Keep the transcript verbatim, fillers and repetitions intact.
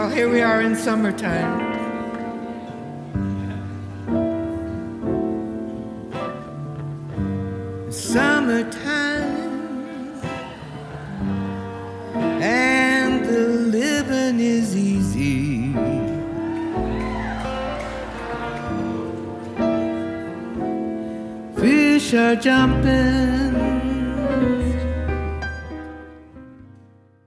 Well, here we are in summertime. Summertime, and the living is easy. Fish are jumping